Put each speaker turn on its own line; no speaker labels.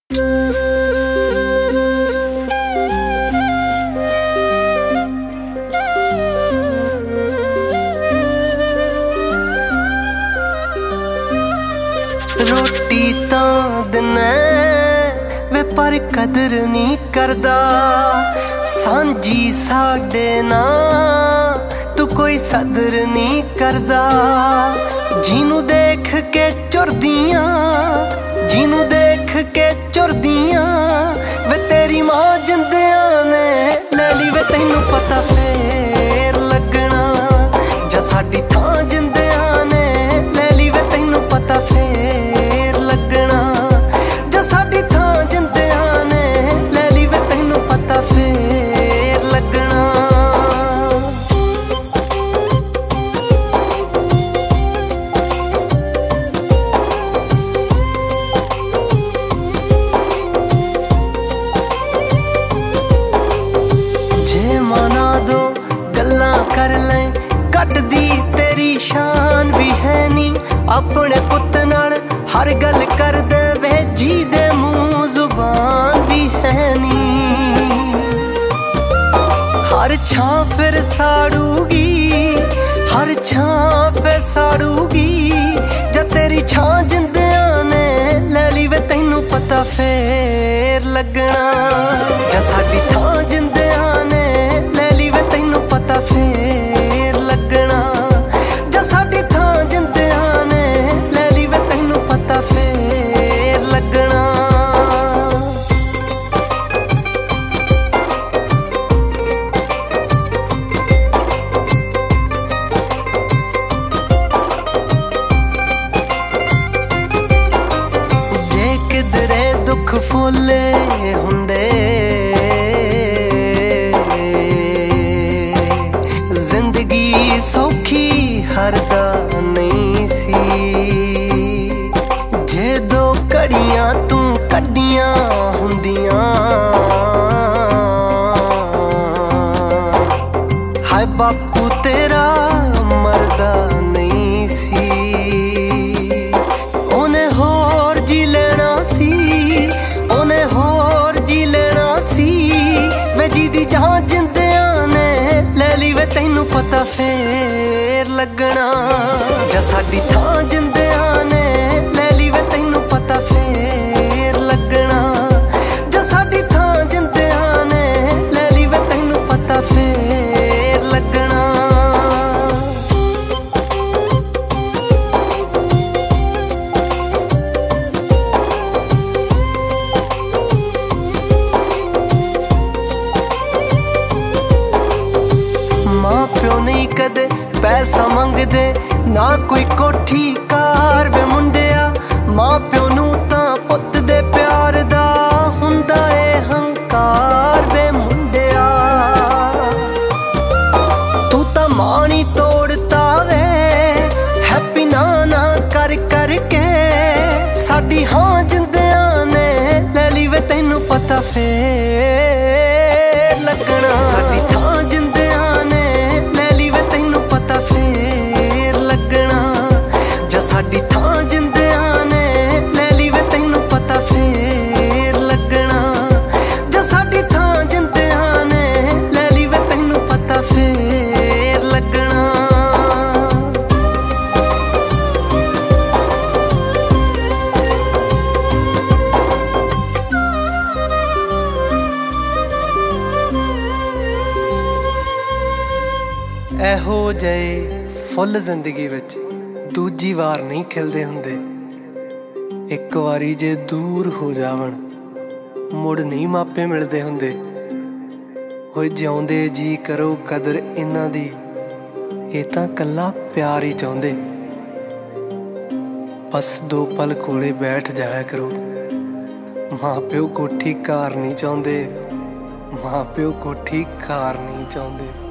रोटी तां दिनै वे पर कदर नहीं करदा, सांझी साडे नां तू कोई सदर नहीं करदा। जिनू देख के चुरदियां, जिनू देख के चुरदियां, वे तेरी मां जिंदियां ने ले ली वे तैनू पता फेर लगना। जा साडी थां जिंदियां ने ले ली वे तैनू पता फेर लगना। जा साडी थां जिंदियां ने ले ली वे तैनू पता फेर लगना। जे मना दो गल्लां कर लें, कटदी तेरी शान भी है नी। अपने पुत नाल हर गल कर दे वे, जी दे मुंह जुबान भी है नी। हर छां फिर साड़ूगी, हर छां फिर साड़ूगी। जा तेरी छां जिंदियां ने ले ली वे तैनू पता फेर लगना। जा साडी थां जिंदियां ने ले ली वे तैनू पता फेर लगना। जा साडी थां जिंदियां ने ले ली वे तैनू पता फेर लगना। जे किधरे दुख फुले हुंदे, जिंदगी सौखी हरदा नहीं सी। जे दो घड़ियां तू कड्डियां हुंदियां, हाय बापू तेरा मरदा नहीं सी। ओने होर जी लेना सी, ओने होर जी लेना सी। वे जी दी जहां जिंदियां ने ले ली वे तैनू पता फेर लगना। जा साडी थां जिंदियां ने ले ली वे तैनू पता फेर लगना। जा साडी थां जिंदियां ने ले ली वे तैनू पता फेर लगना। मां प्यो नहीं कदे पैसा मंगदे, ना कोई कोठी कार वे मुंडिया। मां प्यो नू तां पुत दे प्यार दा हुंदा ए हंकार वे मुंडिया। तू तां माणी तोड़ता वे हैप्पी ना ना कर करके। साडी हां जिंदियां ने ले ली वे तैनू पता फेर लगना। साडी थां जिंदियां ने ले ली वे तैनू पता फेर लगना। जा साडी थां जिंदियां ने ले ली वे तैनू पता फेर लगना। जा साडी थां जिंदियां ने ले ली वे तैनू पता फेर लगना। ਇਹੋ ਜਿਹੇ ਫੁੱਲ ਜ਼ਿੰਦਗੀ ਵਿੱਚ ਦੂਜੀ ਵਾਰ ਨਹੀਂ ਖਿਲਦੇ ਹੁੰਦੇ। ਇੱਕ ਵਾਰੀ ਜੇ ਦੂਰ ਹੋ ਜਾਵਣ ਮੁੜ ਨਹੀਂ ਮਾਪੇ ਮਿਲਦੇ ਹੁੰਦੇ। ਓਏ ਜਿਉਂਦੇ ਜੀ ਕਰੋ ਕਦਰ ਇਹਨਾਂ ਦੀ, ਇਹ ਤਾਂ ਕੱਲਾ ਪਿਆਰ ਹੀ ਚਾਹੁੰਦੇ। ਬਸ ਦੋ ਪਲ ਕੋਲੇ ਬੈਠ ਜਾਇਆ ਕਰੋ। ਮਾਂ ਪਿਓ ਕੋਠੀ ਕਾਰ ਨਹੀਂ ਚਾਹੁੰਦੇ, ਮਾਂ ਪਿਓ ਕੋਠੀ ਕਾਰ ਨਹੀਂ ਚਾਹੁੰਦੇ।